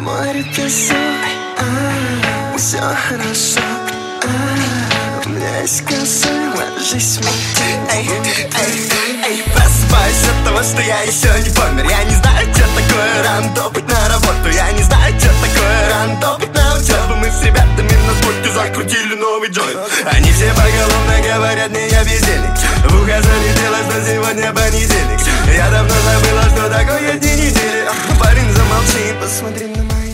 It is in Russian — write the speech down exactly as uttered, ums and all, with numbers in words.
море песок, а, все хорошо, а, у меня есть коса, ложись в мой. Эй, эй, эй, просыпаюсь от того, что я еще не помер. Я не знаю, что такое рано топать на работу. Я не знаю, что такое рано топать на учебу. Мы с ребятами на скорке закрутили новый джойнт. Они все поголовно говорят мне, я бездельник. В ухо залетело, что сегодня понедельник. Я давно забыла, что такое дни недели. Парень, замолчи, посмотри на мои